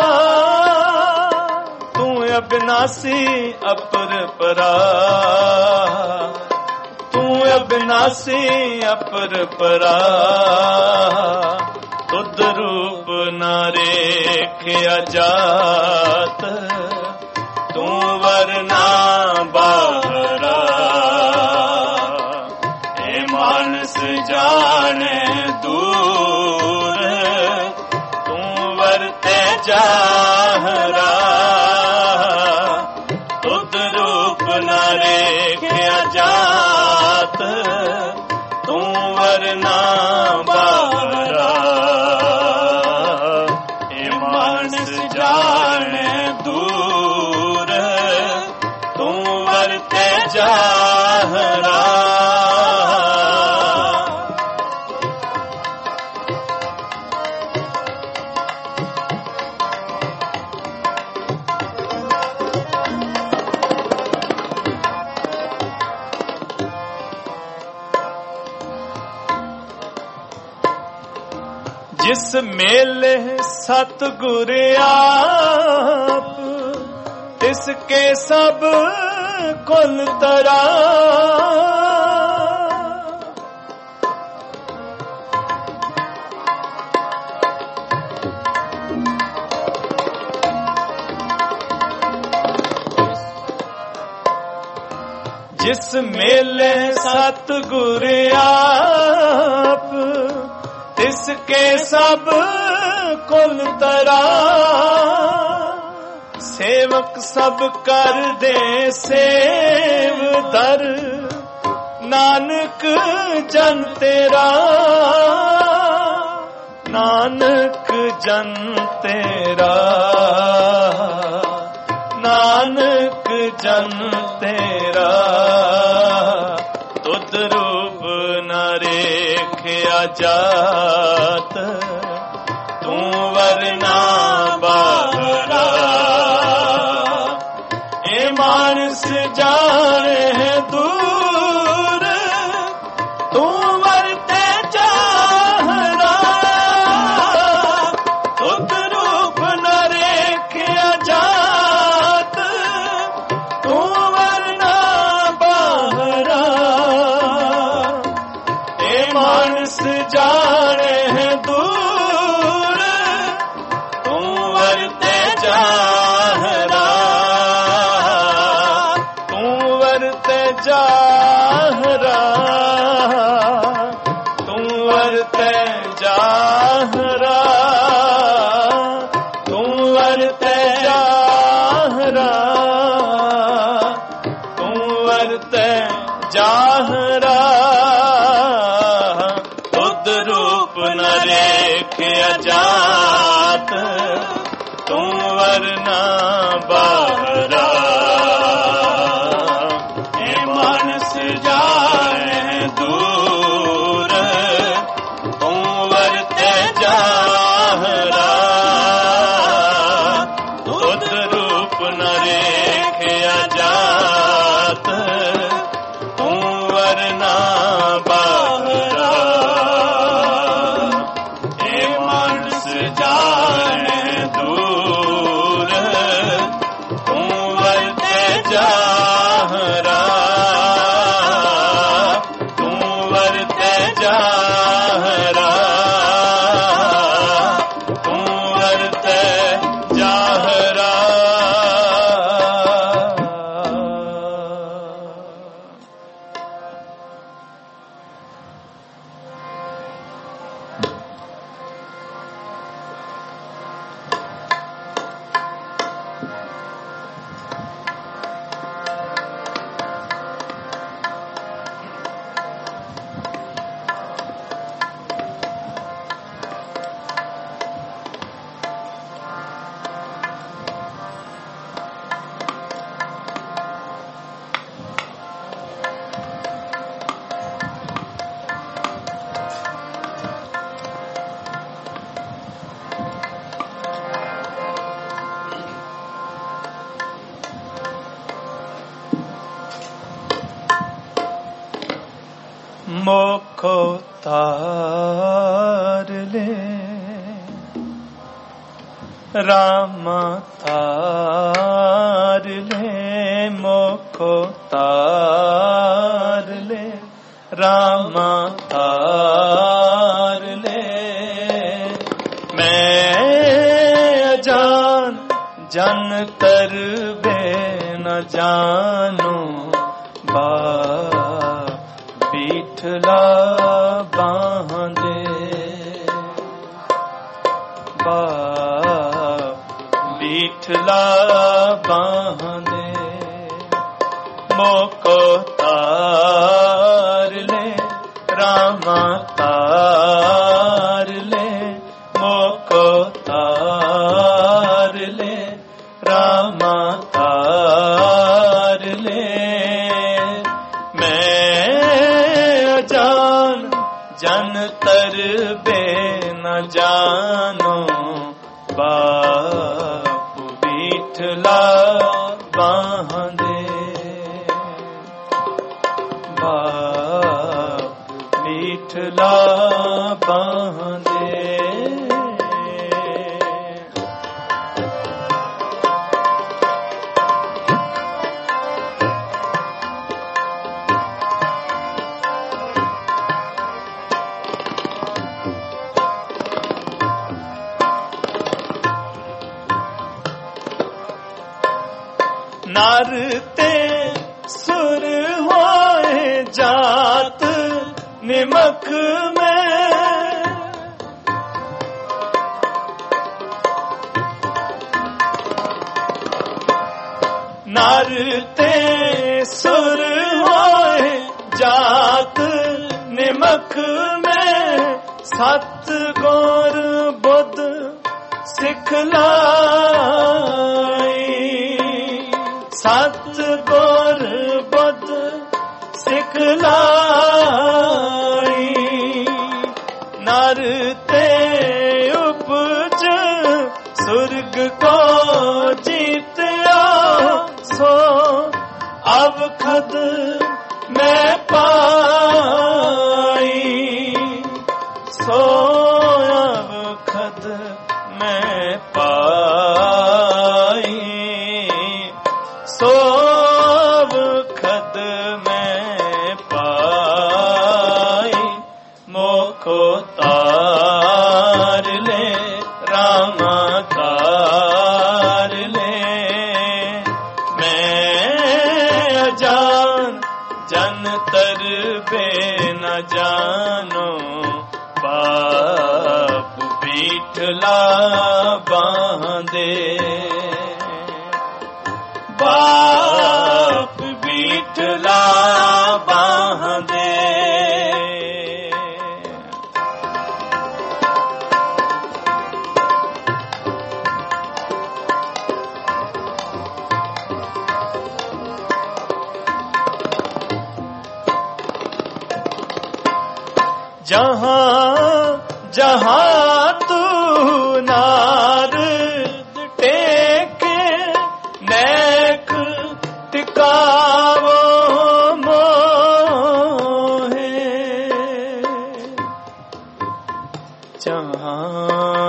[SPEAKER 1] ਤੂੰ ਅਬਿਨਾਸੀ ਅਪਰਪਰਾ, ਤੂੰ ਅਬਿਨਾਸੀ ਅਪਰਪਰਾ। ਤੁਧ ਰੂਪ ਨ ਰੇਖਿਆ ਜਾਤ, ਤੂੰ ਵਰਨਾ ਬਾਹਰਾ। ਇਹ ਮਾਨਸ ਜਾਣੈ ਦੂਰ, ਤੂੰ ਵਰਤੈ ਜਾਹਰਾ। ਤੁਧ ਰੂਪ ਨ ਰੇਖਿਆ ਜਾਤ, ਤੂੰ ਵਰਨਾ ਬਾਹਰਾ। ਇਹ ਮਾਨਸ ਜਾਣੈ ਦੂਰ, ਤੂੰ ਵਰਤੈ ਜਾਹਰਾ। ਜਿਸ ਮੇਲੇ ਸਤਿਗੁਰ ਆਪ ਤਿਸ ਕੇ ਸਭ ਕੁਲ ਤਰਾ। ਜਿਸ ਮੇਲੇ ਸਤਿਗੁਰ ਆਪ ਤਿਸ ਕੇ ਸਭ ਕੁਲ ਤਰਾ। ਸੇਵਕ ਸਭ ਕਰਦੇ ਸੇਵ ਦਰ ਨਾਨਕ ਜਨ ਤੇਰਾ। ਨਾਨਕ ਜਨ ਤੇਰਾ ਨਾਨਕ ਜਨ ਤੇਰਾ। ਤੁਧ ਰੂਪ ਨ ਰੇਖਿਆ ਜਾਤ ਤੂੰ ਵਰਨਾ ਬਾਹਰਾ। ਇਹ ਮਾਨਸ ਜਾਣੇ ਦੂਰ ਤੂੰ ਵਰਤੇ ਚਾਹਰਾ। ਤੁਧ ਰੂਪ ਨ ਰੇਖਿਆ ਜਾਤ ਤੂੰ ਵਰਨਾ ਬਾਹਰਾ। ਇਹ ਮਾਨਸ ਜਾਣੇ ਦੂਰ ਤੂੰ ਵਰਤੇ ਚਾਹਰਾ। ਤੂੰ ਵਰਤੇ ਚਾਹਰਾ ਤੂੰ ਵਰਤੇ ਚਾਹਰਾ ਤੂੰ ਵਰਤੇ ਚਾਹਰਾ ਤੂੰ ਵਰਤੇ ਚਾਹਰਾ। ਤੁਧ ਰੂਪ ਨ ਰੇਖਿਆ ਜਾਤ ਤੂੰ ਵਰਨਾ ਬਾਹਰਾ। ਇਹ ਮਾਨਸ ਜਾਣੇ ਦੂਰ ਤੂੰ ਵਰਤੇ ਚਾਹਰਾ। ਤੁਧ ਰੂਪ ਨ ਰੇਖਿਆ ਜਾਤ ਤੂੰ ਵਰਨਾ ਬਾਹਰਾ। ਇਹ ਮਾਨਸ ਜਾਣੇ ਦੂਰ ਤੂੰ ਵਰਤੇ ਚਾਹਰਾ। ਤੂੰ ਵਰਤੇ ਚਾਹਰਾ ਤੂੰ ਵਰਤੇ ਚਾਹਰਾ। मोखो तार ले रामा तार ले मोखो तार ले रामा तार ले। मैं अजान जन कर बे न जानू बा बीठला बांधे बा बीठला बांधे। मोको तार ले रामा तार ले मोको तार ले रामा तार ले। जन तर बे न जानो बाप बीठला बांधे बाप बीठ बीठला बांधे। नर ते सुर होए जात निमक में, नर ते सुर होए जात निमक में, सतगुर बुद्ध सिखलाई, सतगुर बुद्ध सिखलाई, नर ते उपज सुर्ग को जीत्या, सो अवखद में पाई, सो अवखद में पाई, सो अवखद में पाई, मोको तार ले रामा तार ले, मैं अजान जन तर बे न जानो, बाप बीठला बांधे, बाप बीठला बांधे। जहाँ जहाँ तू नारद टेके, नेक टिकावो मोहे, जहाँ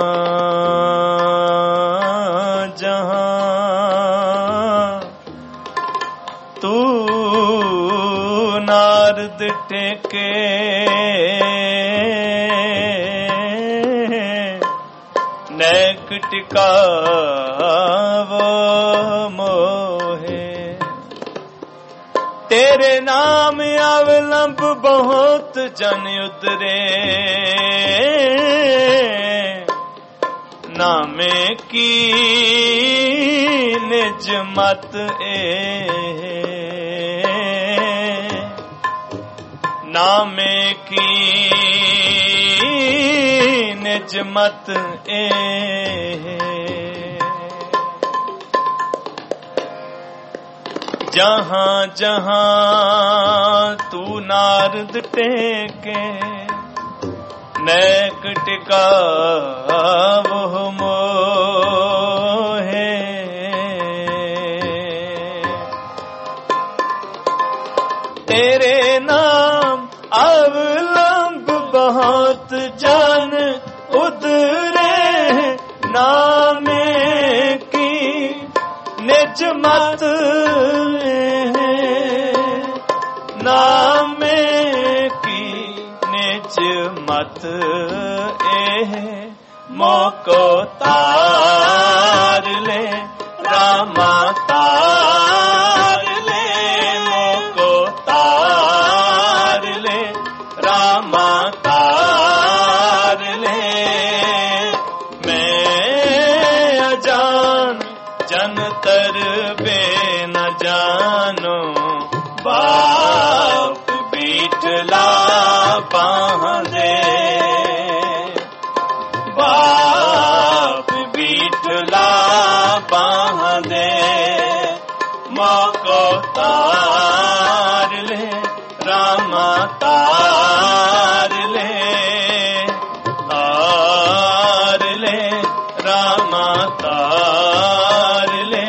[SPEAKER 1] जहाँ तू नारद टेके, नेक टिकावो मोहे, तेरे नाम अवलंब बहुत जन उतरे, नामे की निज मत ए, नामे की निज मत ए, जहाँ जहाँ तू नारद टेके, नेक टिकावो मोहे, तेरे नाम अवलंब बहुत जान उतरे, नामे की निज मत नामे की निज मत ए, मोको तार ले रामा तार ले, मोको तार ले रामा तार ले, मैं अजान जन तर बे न जानो, बाप बीठला बांधे, बाप बीठला बांधे, मोको तार ले रामा तार ले, तार ले रामा तार ले,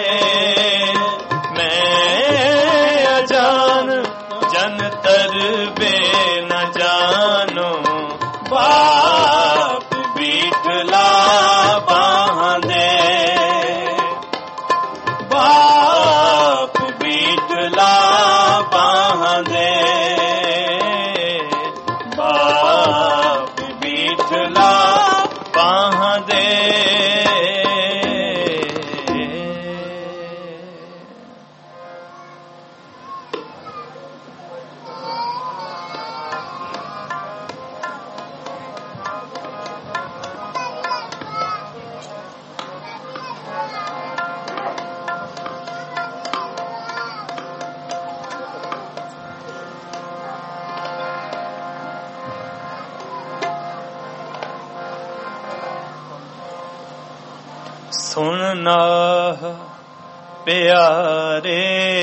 [SPEAKER 1] मैं अजान जन तर बे न जानो, ਸੁਣ ਨਾਹ ਪਿਆਰੇ,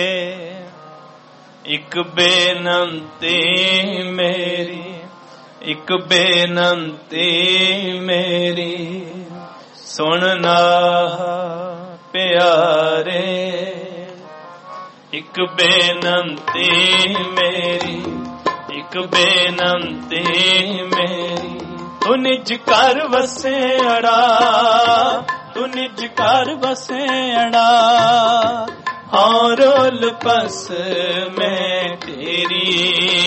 [SPEAKER 1] ਇੱਕ ਬੇਨੰਤੀ ਮੇਰੀ, ਇੱਕ ਬੇਨੰਤੀ ਮੇਰੀ, ਸੁਣ ਨਾਹ ਪਿਆਰੇ, ਇੱਕ ਬੇਨੰਤੀ ਮੇਰੀ, ਇੱਕ ਬੇਨੰਤੀ ਮੇਰੀ, ਤੂੰ ਨਿਜ ਘਰ ਵਸੇੜਾ, ਤੂੰ ਨਿਜ ਘਰ ਵਸੇੜਾ, ਹਾਂ ਰੋਲ ਪਸ ਮੈਂ ਤੇਰੀ,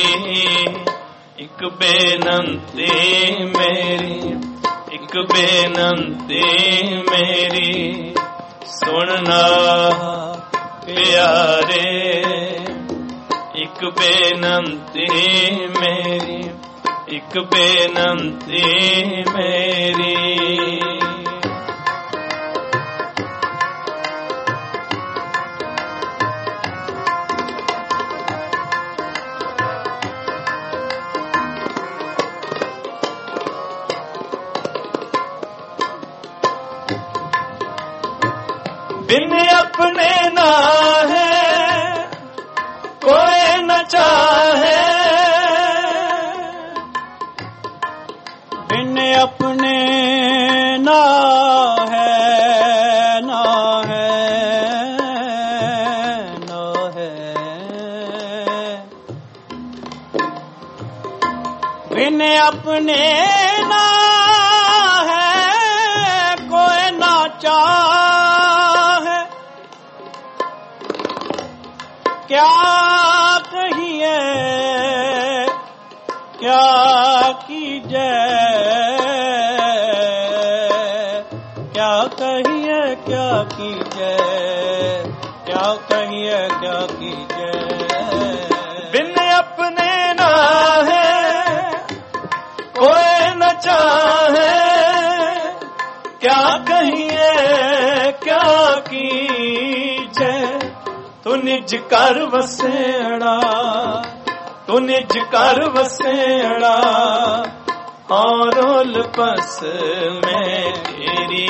[SPEAKER 1] ਇੱਕ ਬੇਨੰਤੀ ਮੇਰੀ, ਇੱਕ ਬੇਨੰਤੀ ਮੇਰੀ, ਸੁਣ ਨਾਹ ਪਿਆਰੇ, ਇੱਕ ਬੇਨੰਤੀ ਮੇਰੀ, ਇੱਕ ਬੇਨੰਤੀ ਮੇਰੀ। बिन अपने ना है कोई न चाहे,
[SPEAKER 2] बिन अपने ना है, ना है, ना है, बिन अपने ना है कोई ना चाहे, क्या कहिए क्या कीजे, क्या कहिए क्या कीजे, क्या कहिए क्या कीजे,
[SPEAKER 1] बिन अपने ना है कोई न चाहे, क्या कहिए क्या कीजे, तू निज घर वसेड़ा, तू निज घर वसेड़ा, हाँ रोल पस मैं तेरी,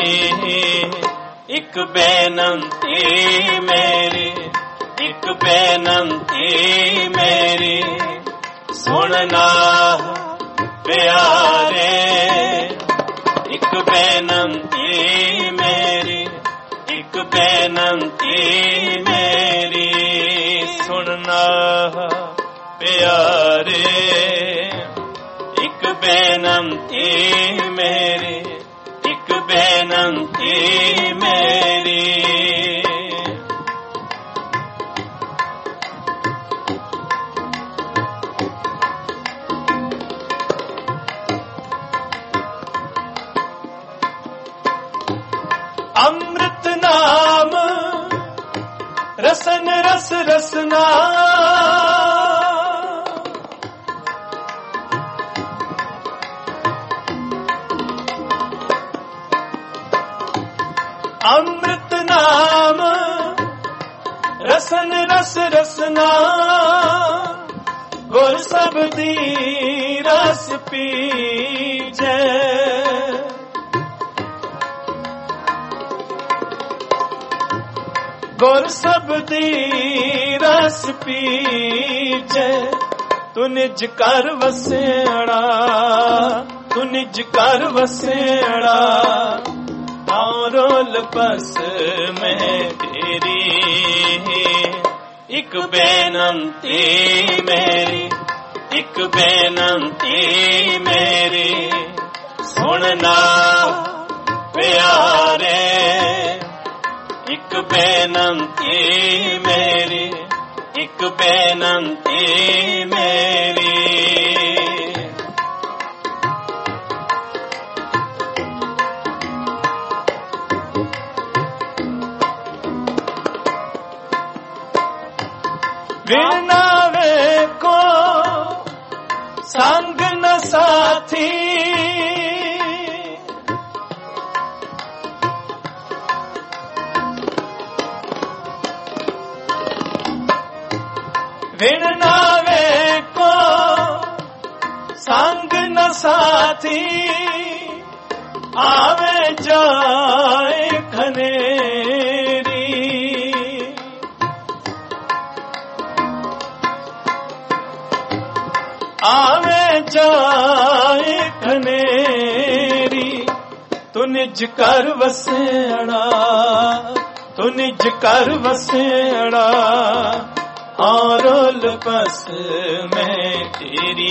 [SPEAKER 1] एक बेनंती मेरी, एक बेनंती मेरी, सुन नाह प्यारे, एक बेनंती मेरी, एक बेनंती मेरी, सुन नाह प्यारे, एक बेनंती मेरी, एक बेनंती मेरी। अमृत नाम रसन रस रसना, अमृत नाम रसन रस रसना, गुर सबदी रस पीजे, गुर सबदी रस पीजे, तू निज घर वसेड़ा, तू निज घर वसेड़ा, हाँ रोल पस मैं तेरी, एक बेनंती मेरी, एक बेनंती मेरी, सुन नाह प्यारे, एक बेनंती मेरी, एक बेनंती मेरी। बिना वे को संग न साथी, बिना वे को संग न साथी, आवे जाए
[SPEAKER 2] खनेरी आवे जाए खनेरी तू निज कर वसेड़ा तू निज कर वसेड़ा आरोल बस में तेरी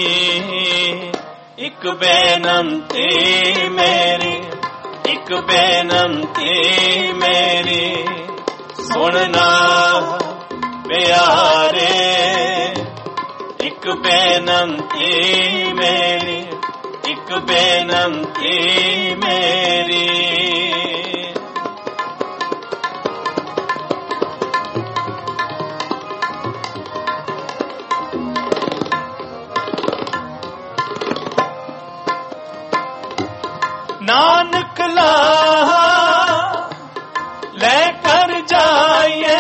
[SPEAKER 2] एक बेनंती मेरी एक बेनंती मेरी सुनना प्यारे एक बेनंती मेरी एक बेनंती मेरी नानक ला लेकर जाइए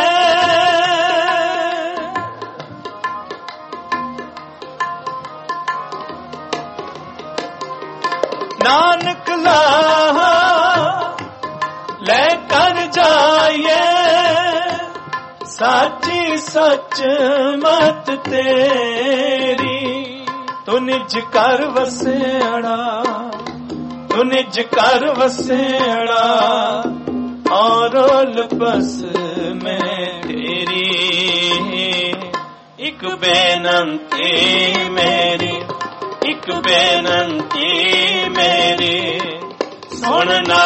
[SPEAKER 2] नानक ला लेकर जाइए साची सच मत तेरी तू निज कर वसेड़ा तू निज कर वसेड़ा औरोल बस में तेरी एक बेनंती मेरी एक बेनंती मेरी सुनना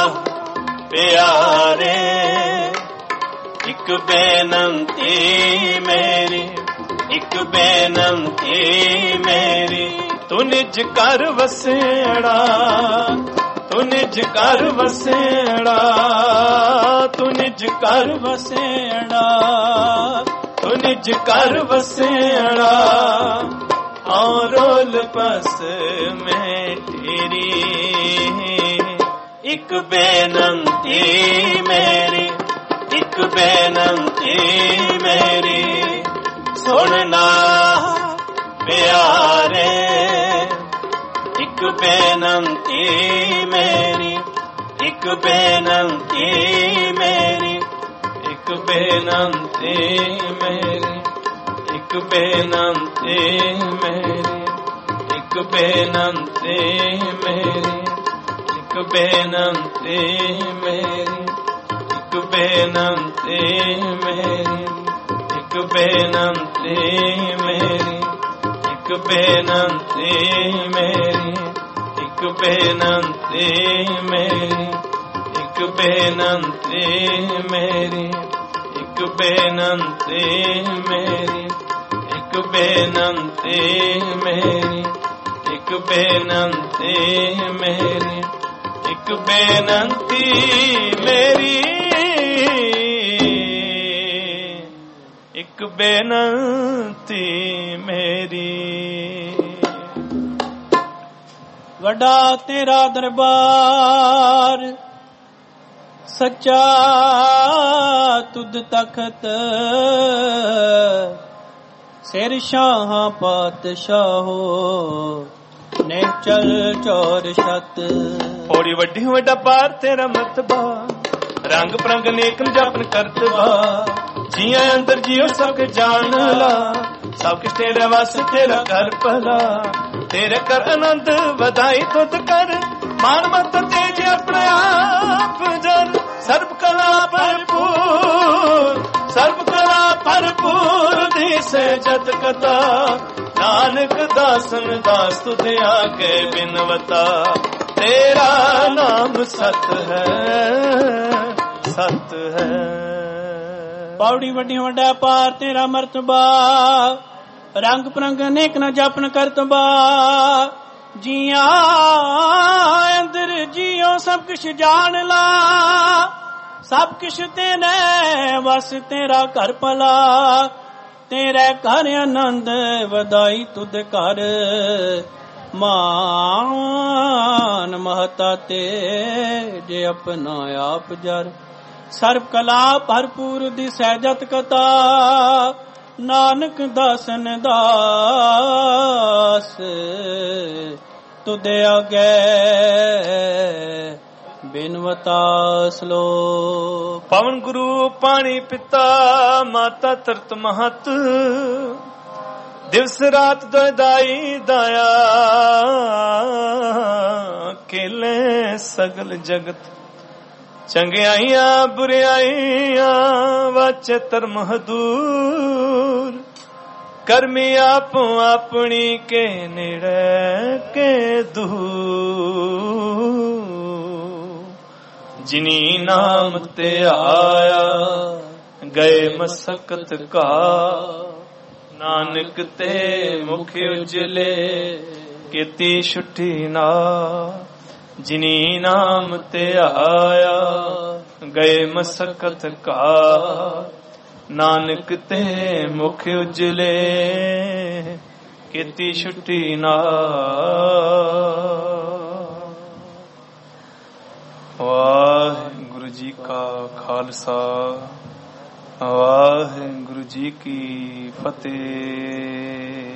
[SPEAKER 2] प्यारे एक बेनंती मेरी एक बेनंती मेरी तू निज कर वसेड़ा तू निज कर वसेड़ा तू निज कर वसेड़ा तू निज कर वसेड़ा औरोल बस में तेरी एक बेनंती मेरी एक बेनंती मेरी सुनना प्यारे एक बेनंती मेरी एक बेनंती मेरी एक बेनंती मेरी एक बेनंती मेरी एक बेनंती मेरी एक बेनंती मेरी एक बेनंती मेरी एक बेनंती मेरी एक बेनंती मेरी एक बेनंती मेरी एक बेनंती मेरी एक बेनंती मेरी एक बेनंती मेरी एक बेनंती मेरी एक बेनंती मेरी एक बेनंती मेरी। वड्डा तेरा दरबार सच्चा तुद तखत सिर शाह पातशाहो ने चल चौर छत।
[SPEAKER 1] पौड़ी वड्डी वड्डा पार तेरा मतबा रंग प्रंग नेक जपन करतबा जिया अंदर जियो सब जान ला सब किश तेरे वास तेरा कर भला तेरे कर आनंद वधाई तुद कर मान मत तेज अपने आप जन सर्व कला भरपूर सर्व कला भरपूर दिसे जत कथा नानक दासन दास तुझे आगे बिनवता तेरा नाम सत है सत है।
[SPEAKER 2] पौड़ी वड्डी वड्डा पार तेरा मर्तबा रंग प्रंग नेक न जपन करतबा जिया अंदर जियो सब किश जान ला सब किश तेरे बस तेरा घर भला तेरे घर आनंद वधाई तुद कर मान महता ते जे अपना आप जर सर्व कला भरपूर दिसै जत कथा नानक दासन दास तुदे आगे ਬਿਨਵਤਾ ਸਲੋਕ।
[SPEAKER 1] ਪਵਨ ਗੁਰੂ ਪਾਣੀ ਪਿਤਾ ਮਾਤਾ ਧਰਤ ਮਹਤ ਦਿਵਸ ਰਾਤ ਦੋਇਦਾਈ ਦਾਇਆ ਖੇਲੇ ਸਗਲ ਜਗਤ ਚੰਗਿਆਈਆਂ ਬੁਰਿਆਈਆਂ ਵਾਚੇ ਧਰਮ ਹਦੂਰ ਕਰਮੀ ਆਪੋ ਆਪਣੀ ਕੇ ਨੇੜੇ ਕੇ ਦੂਰ ਜਿਨੀ ਨਾਮ ਤੇ ਆਇਆ ਗਏ ਮਸਕਤ ਕਾ ਨਾਨਕ ਤੇ ਮੁਖ ਉਜਲੇ ਕੀਤੀ ਛੁੱਟੀ ਨਾ ਜਿਨੀ ਨਾਮ ਤੇ ਆਇਆ ਗਏ ਮਸਕਤ ਕਾ ਨਾਨਕ ਤੇ ਮੁਖ ਉਜਲੇ ਕੀਤੀ ਛੁੱਟੀ ਨਾ। ਵਾਹਿਗੁਰੂ ਜੀ ਕਾ ਖਾਲਸਾ ਵਾਹਿਗੁਰੂ ਜੀ ਕੀ ਫਤਿਹ।